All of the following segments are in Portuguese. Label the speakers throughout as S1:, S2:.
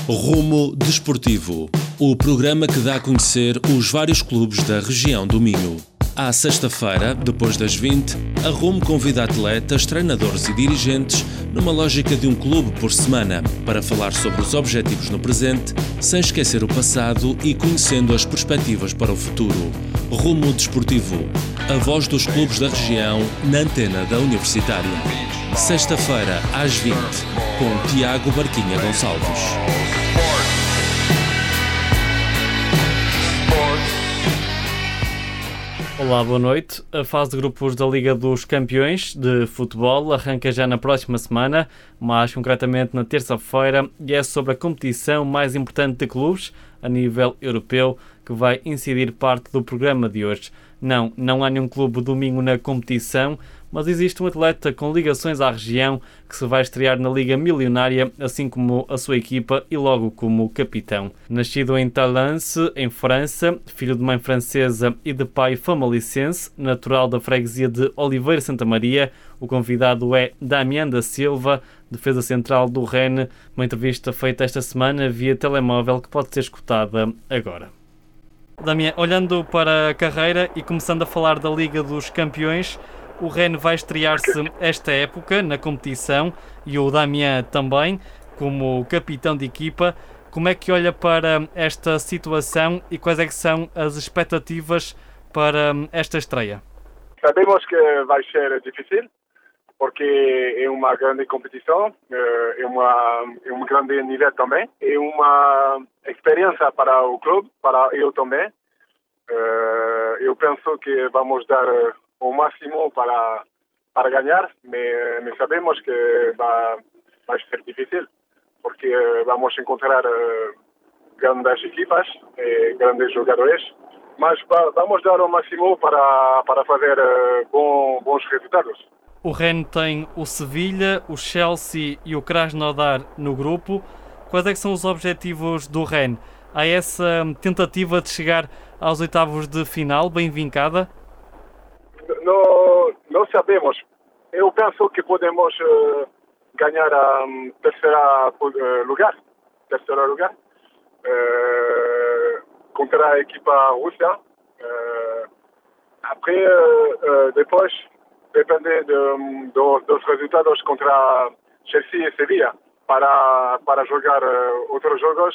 S1: Rumo Desportivo, o programa que dá a conhecer os vários clubes da região do Minho. À sexta-feira, depois das 20, a Rumo convida atletas, treinadores e dirigentes numa lógica de um clube por semana, para falar sobre os objetivos no presente, sem esquecer o passado e conhecendo as perspectivas para o futuro. Rumo Desportivo, a voz dos clubes da região na antena da Universitária. Sexta-feira, às 20, com Tiago Barquinha Gonçalves.
S2: Olá, boa noite. A fase de grupos da Liga dos Campeões de Futebol arranca já na próxima semana, mais concretamente na terça-feira, e é sobre a competição mais importante de clubes a nível europeu que vai incidir parte do programa de hoje. Não há nenhum clube domingo na competição, mas existe um atleta com ligações à região que se vai estrear na Liga Milionária, assim como a sua equipa e logo como capitão. Nascido em Talence, em França, filho de mãe francesa e de pai famalicense, natural da freguesia de Oliveira Santa Maria, o convidado é Damien da Silva, defesa central do Rennes, uma entrevista feita esta semana via telemóvel que pode ser escutada agora. Damien, olhando para a carreira e começando a falar da Liga dos Campeões, o Rennes vai estrear-se esta época na competição e o Damien também, como capitão de equipa. Como é que olha para esta situação e quais é que são as expectativas para esta estreia?
S3: Sabemos que vai ser difícil, porque é uma grande competição, é um grande nível também, é uma experiência para o clube, para eu também. Eu penso que vamos dar o máximo para ganhar, mas sabemos que vai ser difícil, porque vamos encontrar grandes equipas, grandes jogadores, mas vamos dar o máximo para fazer bons resultados.
S2: O Rennes tem o Sevilha, o Chelsea e o Krasnodar no grupo. Quais é que são os objetivos do Rennes? Há essa tentativa de chegar aos oitavos de final, bem vincada?
S3: Não sabemos. Eu penso que podemos ganhar a terceiro lugar contra a equipa russa. Depois, depende dos resultados contra Chelsea e Sevilla. Para jogar outros jogos,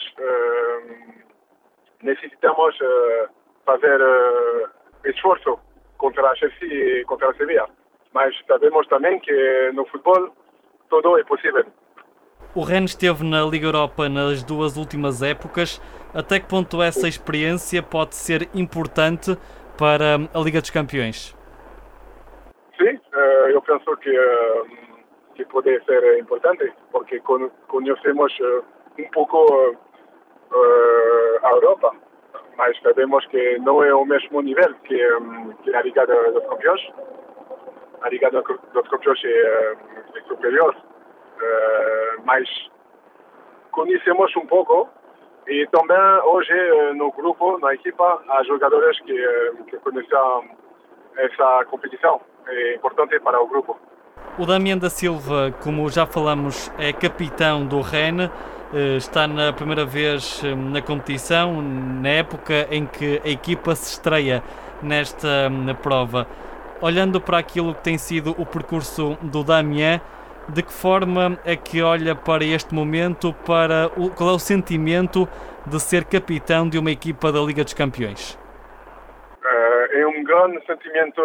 S3: necessitamos fazer esforço contra a Chelsea e contra a Sevilla. Mas sabemos também que no futebol tudo é possível.
S2: O Rennes esteve na Liga Europa nas duas últimas épocas. Até que ponto essa experiência pode ser importante para a Liga dos Campeões?
S3: Sim, eu penso que pode ser importante, porque conhecemos um pouco a Europa, mas sabemos que não é o mesmo nível que a Liga dos Campeões. A Liga dos Campeões é superior, mas conhecemos um pouco, e também hoje no grupo, na equipa, há jogadores que conhecem essa competição. É importante para o grupo.
S2: O Damien da Silva, como já falamos, é capitão do Rennes, está na primeira vez na competição, na época em que a equipa se estreia nesta prova. Olhando para aquilo que tem sido o percurso do Damien, de que forma é que olha para este momento, qual é o sentimento de ser capitão de uma equipa da Liga dos Campeões?
S3: É um grande sentimento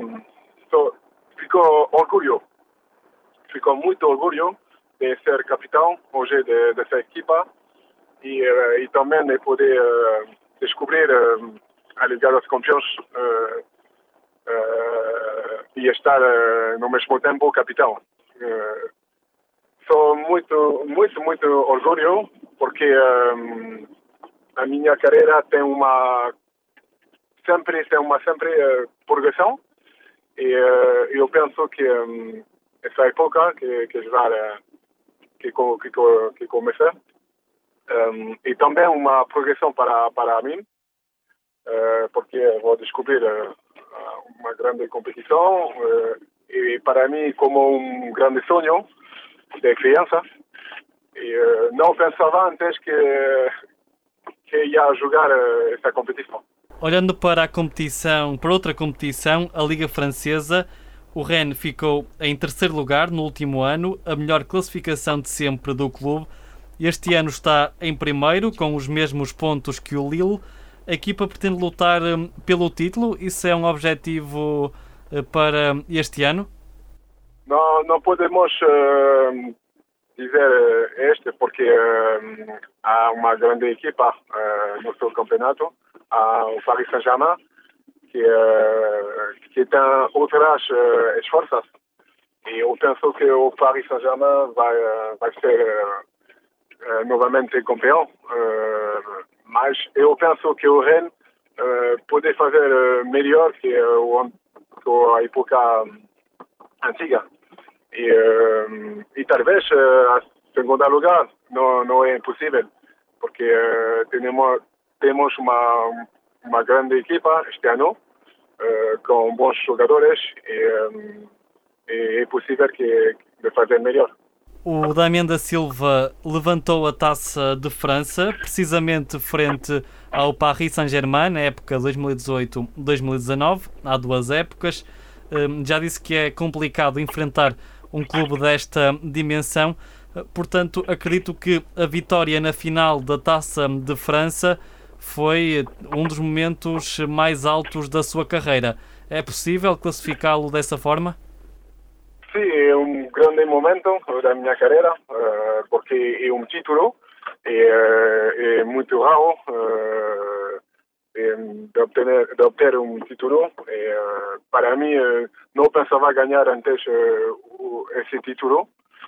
S3: Fico muito orgulho de ser capitão hoje dessa equipa e também de poder descobrir a Liga dos Campeões e estar no mesmo tempo capitão. Sou muito orgulho, porque a minha carreira tem sempre progressão, e eu penso que essa época que começa e também uma progressão para mim, porque vou descobrir uma grande competição, e para mim como um grande sonho de criança, E não pensava antes que ia jogar essa competição.
S2: Olhando para a competição, para outra competição, a Liga Francesa, o Rennes ficou em terceiro lugar no último ano, a melhor classificação de sempre do clube. Este ano está em primeiro, com os mesmos pontos que o Lille. A equipa pretende lutar pelo título. Isso é um objetivo para este ano?
S3: Não podemos dizer porque há uma grande equipa no seu campeonato, há o Paris Saint-Germain, que tem outras esforços. E eu penso que o Paris Saint-Germain vai ser novamente campeão. Mas eu penso que o Rennes pode fazer melhor que a época antiga. E talvez a segundo lugar não é impossível, porque temos uma grande equipa este ano, com bons jogadores, e é possível de fazer melhor.
S2: O Damien da Silva levantou a Taça de França, precisamente frente ao Paris Saint-Germain, na época 2018-2019, há 2 épocas. Já disse que é complicado enfrentar um clube desta dimensão, portanto, acredito que a vitória na final da Taça de França foi um dos momentos mais altos da sua carreira. É possível classificá-lo dessa forma?
S3: Sim, é um grande momento da minha carreira, porque é um título, é muito raro de obter um título. Para mim, não pensava ganhar antes esse título,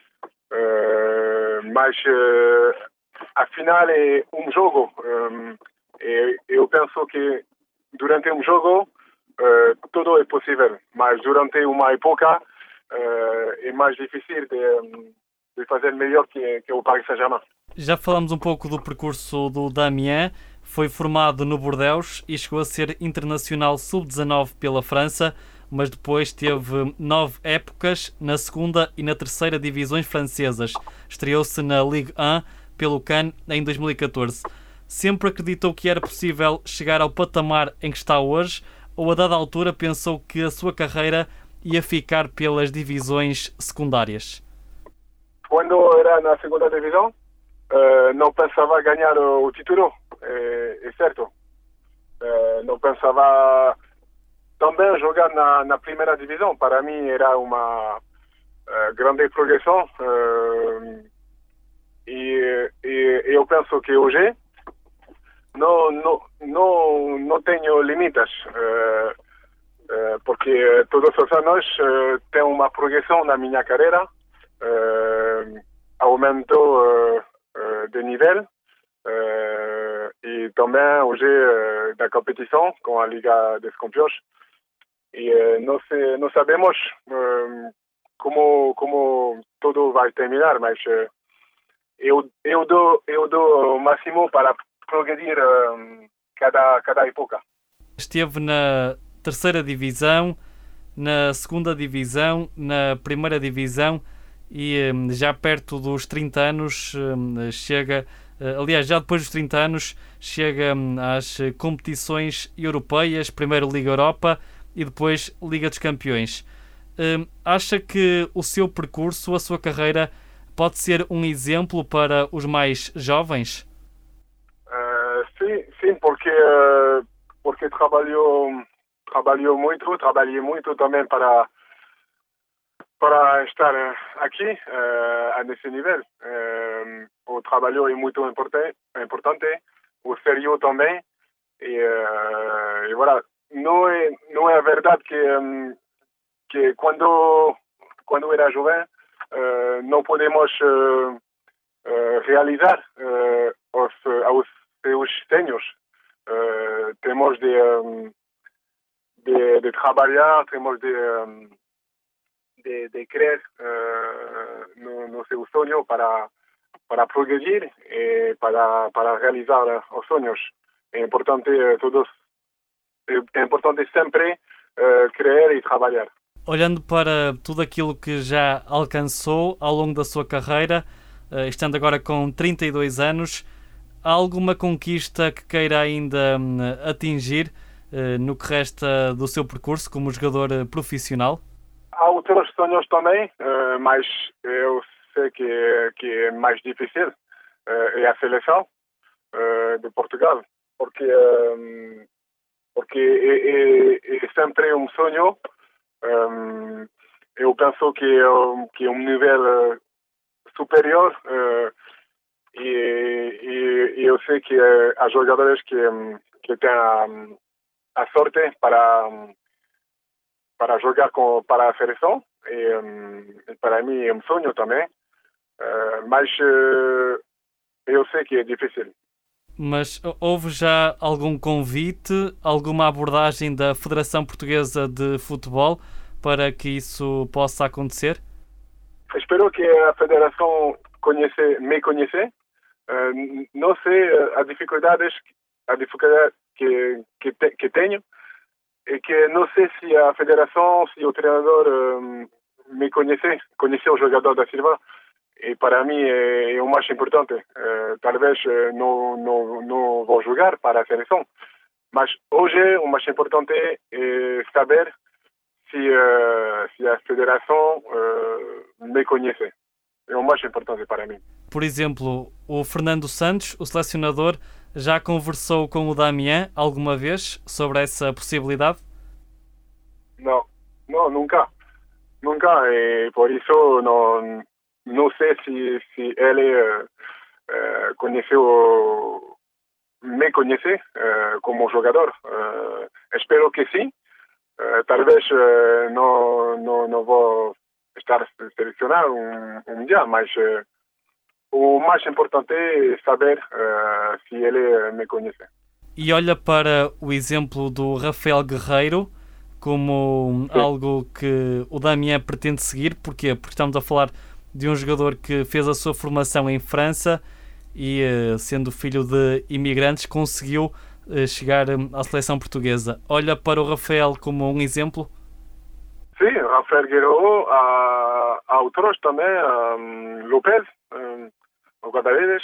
S3: mas afinal é um jogo. Eu penso que durante um jogo tudo é possível, mas durante uma época é mais difícil de fazer melhor que o Paris Saint-Germain.
S2: Já falamos um pouco do percurso do Damien. Foi formado no Bordeaux e chegou a ser internacional sub-19 pela França, mas depois teve 9 épocas na segunda e na terceira divisões francesas. Estreou-se na Ligue 1 pelo Cannes em 2014. Sempre acreditou que era possível chegar ao patamar em que está hoje, ou a dada altura pensou que a sua carreira ia ficar pelas divisões secundárias?
S3: Quando era na segunda divisão, não pensava ganhar o título, é certo. Não pensava também jogar na primeira divisão. Para mim era uma grande progressão, e eu penso que hoje não tenho limites, porque todos os anos tem uma progressão na minha carreira, aumento de nível, e também hoje da competição com a Liga dos Campeões. E não sabemos como tudo vai terminar, mas eu dou o máximo para progredir cada época.
S2: Esteve na terceira divisão, na segunda divisão, na primeira divisão e já perto dos 30 anos chega, aliás, já depois dos 30 anos chega às competições europeias, primeiro Liga Europa e depois Liga dos Campeões. Acha que o seu percurso, a sua carreira, pode ser um exemplo para os mais jovens?
S3: Sim, porque trabalhei muito também para estar aqui nesse nível. O trabalho é muito importante, o sério também, e voilà. Não é verdade que quando era jovem não podemos realizar os seus sonhos. Temos de trabalhar, temos de crer no seu sonho para progredir e para realizar os sonhos. É importante sempre crer e trabalhar.
S2: Olhando para tudo aquilo que já alcançou ao longo da sua carreira, estando agora com 32 anos, há alguma conquista que queira ainda atingir no que resta do seu percurso como jogador profissional?
S3: Há outros sonhos também, mas eu sei que é mais difícil, é a seleção de Portugal, porque é sempre um sonho. Eu penso que é um nível superior e eu sei que há jogadores que têm a sorte para jogar para a seleção e para mim é um sonho também, mas eu sei que é difícil.
S2: Mas houve já algum convite, alguma abordagem da Federação Portuguesa de Futebol para que isso possa acontecer?
S3: Espero que a Federação me conheça. Não sei as dificuldades que tenho e que não sei se a Federação, se o treinador me conhece o jogador da Silva. E para mim é o mais importante. Talvez não vou jogar para a seleção, mas hoje o mais importante é saber se a federação me conhece. É o mais importante para mim.
S2: Por exemplo, o Fernando Santos, o selecionador, já conversou com o Damián alguma vez sobre essa possibilidade?
S3: Não, nunca. E por isso não sei se ele me conhece como jogador. Espero que sim. Talvez não vou estar selecionado um dia, mas o mais importante é saber se ele me conhece.
S2: E olha para o exemplo do Rafael Guerreiro como algo que o Damián pretende seguir. Porquê? Porque estamos a falar de um jogador que fez a sua formação em França e, sendo filho de imigrantes, conseguiu chegar à seleção portuguesa. Olha para o Rafael como um exemplo?
S3: Sim, Rafael Guerreiro, há outros também, López, o Guarda-Redes,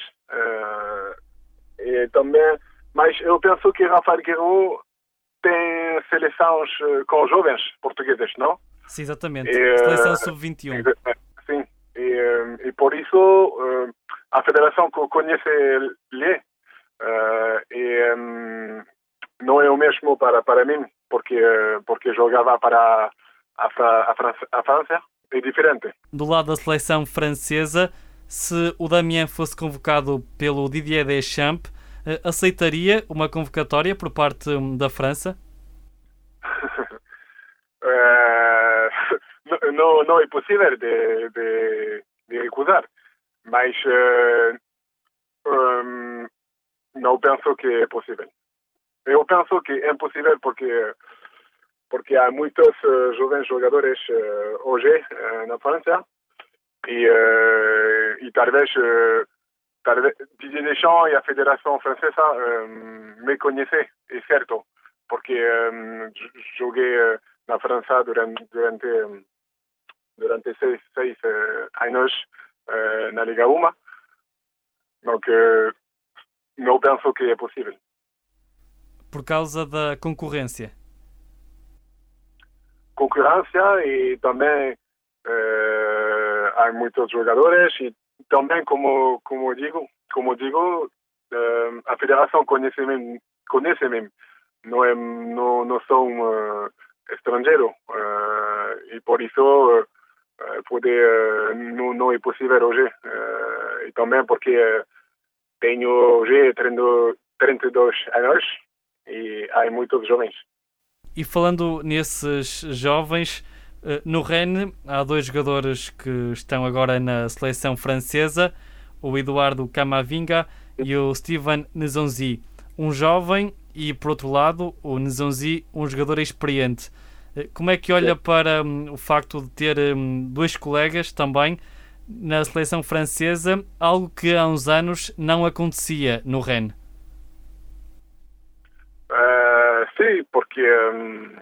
S3: e também, mas eu penso que Rafael Guerreiro tem seleções com jovens portugueses, não?
S2: Sim, exatamente. Seleção sub-21.
S3: Sim, e por isso a federação conhece ele e não é o mesmo para mim, porque jogava para a França, é diferente.
S2: Do lado da seleção francesa, se o Damián fosse convocado pelo Didier Deschamps, aceitaria uma convocatória por parte da França?
S3: Não é possível de recusar, mas não penso que é possível. Eu penso que é impossível porque há muitos jovens jogadores hoje na França e talvez Didier Deschamps e a Federação Francesa me conhecem, é certo, porque joguei na França durante 6 anos na Liga 1, donc não penso que é possível.
S2: Por causa da concorrência?
S3: Concorrência e também há muitos jogadores e também como digo a federação conhece mesmo, não sou estrangeiro e por isso não é possível hoje e também porque tenho hoje 32 anos e há muitos jovens.
S2: E falando nesses jovens, no Rennes há 2 jogadores que estão agora na seleção francesa, o Eduardo Camavinga e o Steven Nzonzi. Um jovem e, por outro lado, o Nzonzi, um jogador experiente. Como é que olha para o facto de ter 2 colegas também na seleção francesa, algo que há uns anos não acontecia no Rennes?
S3: Sim, porque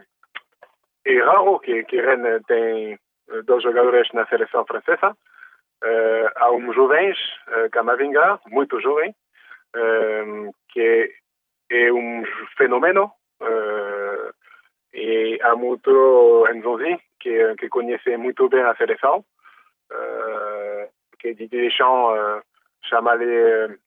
S3: é raro que Rennes tem 2 jogadores na seleção francesa há jovens, Camavinga, muito jovem, que é fenômeno, e há muito Nzonzi, que conhece muito bem a seleção, que Didier Deschamps chama-lhe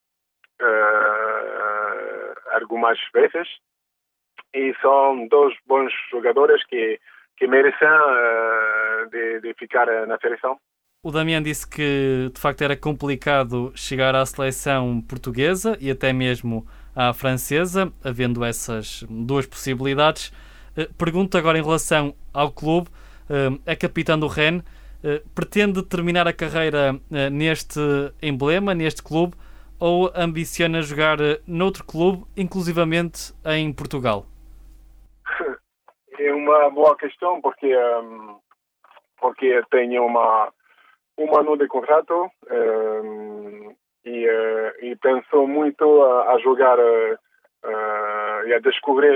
S3: algumas vezes, e são dois bons jogadores que merecem de ficar na seleção.
S2: O Damián disse que de facto era complicado chegar à seleção portuguesa e até mesmo à francesa, havendo essas duas possibilidades. Pergunto agora em relação ao clube, é capitão do Rennes, pretende terminar a carreira neste emblema, neste clube, ou ambiciona jogar noutro clube, inclusivamente em Portugal?
S3: É uma boa questão, porque tenho um ano de contrato e penso muito a jogar e a descobrir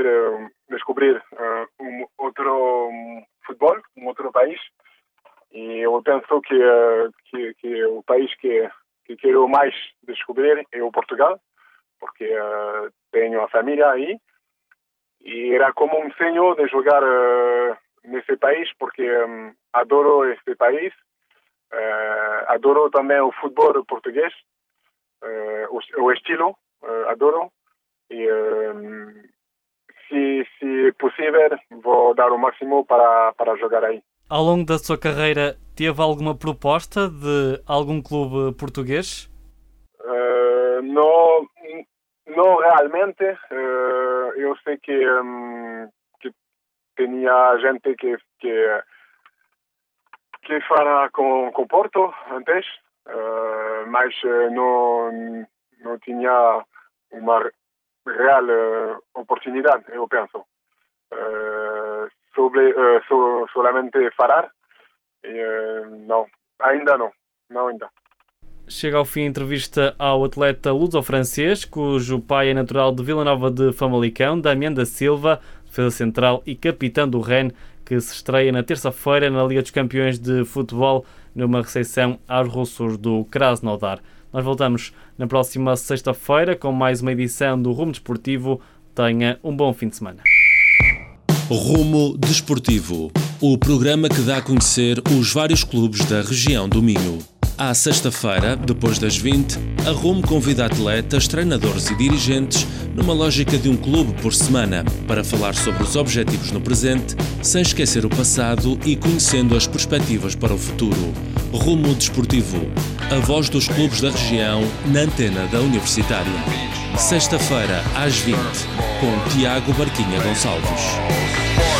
S3: outro futebol, outro país. E eu penso que o país que quero mais descobrir é o Portugal, porque tenho a família aí. E era como um sonho de jogar nesse país, porque adoro este país. Adoro também o futebol português, o estilo, adoro. E se possível, vou dar o máximo para jogar aí.
S2: Ao longo da sua carreira, teve alguma proposta de algum clube português?
S3: Não realmente. Eu sei que tinha gente que fala com Porto antes, mas não tinha uma real oportunidade, eu penso. Solamente falar, não, ainda não.
S2: Chega ao fim a entrevista ao atleta luso-francês, cujo pai é natural de Vila Nova de Famalicão, Damián da Silva, defesa central e capitão do Rennes, que se estreia na terça-feira na Liga dos Campeões de Futebol, numa recepção aos russos do Krasnodar. Nós voltamos na próxima sexta-feira com mais uma edição do Rumo Desportivo. Tenha um bom fim de semana.
S1: Rumo Desportivo, o programa que dá a conhecer os vários clubes da região do Minho. À sexta-feira, depois das 20, a Rumo convida atletas, treinadores e dirigentes numa lógica de um clube por semana para falar sobre os objetivos no presente, sem esquecer o passado e conhecendo as perspectivas para o futuro. Rumo Desportivo, a voz dos clubes da região na antena da Universitária. Sexta-feira, às 20, com Tiago Barquinha Gonçalves.